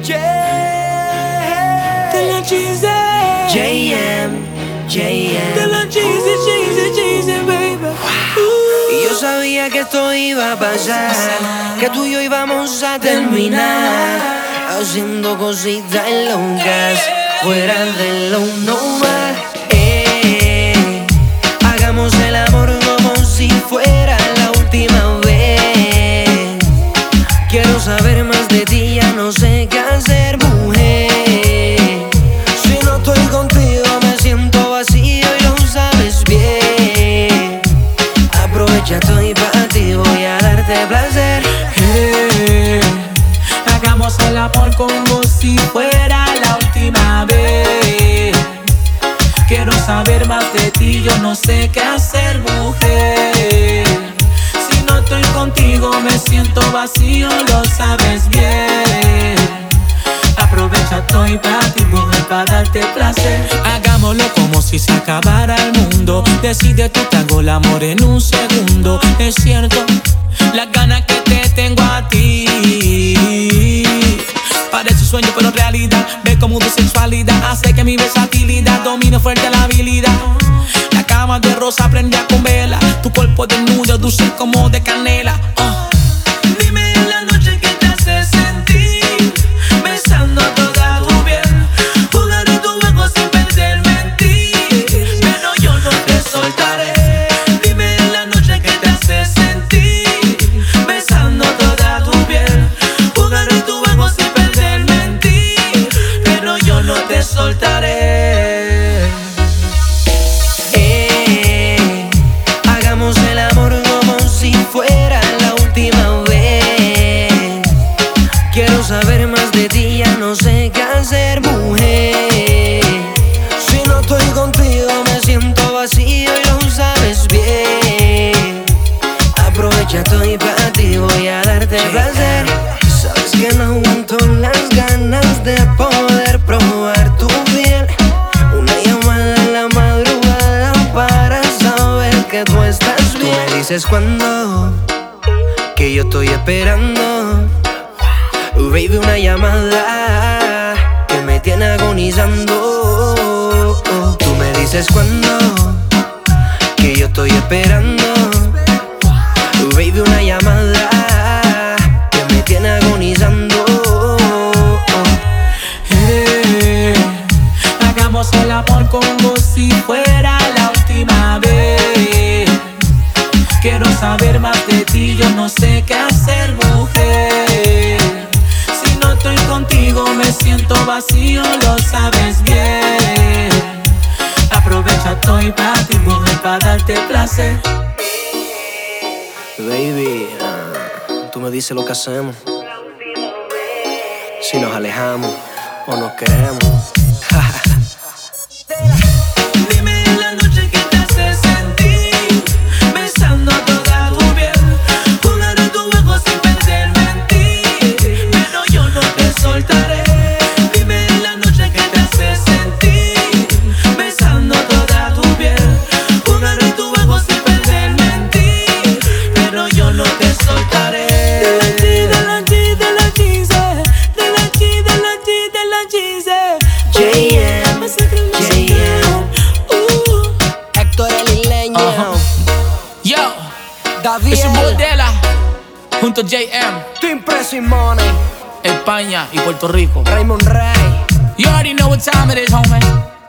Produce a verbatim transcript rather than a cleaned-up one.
Yeah. De la cheesy. J M, J M. De la cheesy, cheesy, cheesy, baby. Wow. Y yo sabía que esto iba a pasar, que tú y yo íbamos a terminar haciendo cositas locas fuera de lo normal. Eh, hagamos el amor como si fuera la última vez. Quiero saber más de ti, ya no sé qué hacer, mujer. Si no estoy contigo me siento vacío y lo sabes bien. Aprovecha, estoy para ti, voy a darte placer. Hey, hagamos el amor como si fuera la última vez. Quiero saber más de ti, yo no sé qué hacer, mujer. Si no estoy contigo me siento vacío, lo sabes bien. Aprovecha, estoy para ti, mujer, para darte placer. Hagámoslo como si se acabara el mundo. Decide tú, te hago el amor en un segundo. Es cierto, las ganas que te tengo a ti parece sueño pero realidad. Ve como tu sexualidad hace que mi versatilidad domine fuerte la habilidad. La cama de rosa prendida con vela, tu cuerpo desnudo, dulce como de canela. uh. Dime en la noche qué te hace sentir, besando toda tu piel, jugar en tu juego sin perderme en ti, pero yo no te soltaré. Dime en la noche qué te hace sentir, besando toda tu piel, jugar en tu juego sin perderme en ti, pero yo no te soltaré. Eh, hagamos el amor como si fuera la última vez. Quiero saber más de ti, ya no sé qué hacer, mujer. Si no estoy contigo me siento vacío y lo sabes bien. Aprovecha, estoy para ti, voy a darte placer. Sabes que no aguanto las ganas de poder probar tu piel. Una llamada en la madrugada para saber que tú estás bien. Tú me dices cuando, que yo estoy esperando. Baby, una llamada que me tiene agonizando. Tú me dices cuando, que yo estoy esperando. Baby, una llamada que me tiene agonizando. Hey, hagamos el amor como si fuera la última vez. Quiero saber más de ti, yo no sé qué hacer, mujer. Si no estoy contigo me siento vacío, lo sabes bien. Aprovecha, estoy para ti, mujer, para darte placer. Baby, uh, tú me dices lo que hacemos, si nos alejamos o nos queremos. Dime en la noche qué te hace sentir, besando toda tu piel, jugar en tu juego sin perderme en ti, pero yo no te soltaré. Dime en la noche qué te hace sentir, besando toda tu piel, jugar en tu juego sin perderme en ti, pero yo no te soltaré. De la G, de la G, de la cheese, de la G, de la G, de la cheese. J M, J M, Héctor el Isleño, Uh-huh. Yo, David, es un Modela junto a J M, tu impreso y money, España y Puerto Rico. Raymond Ray. You already know what time it is, homie.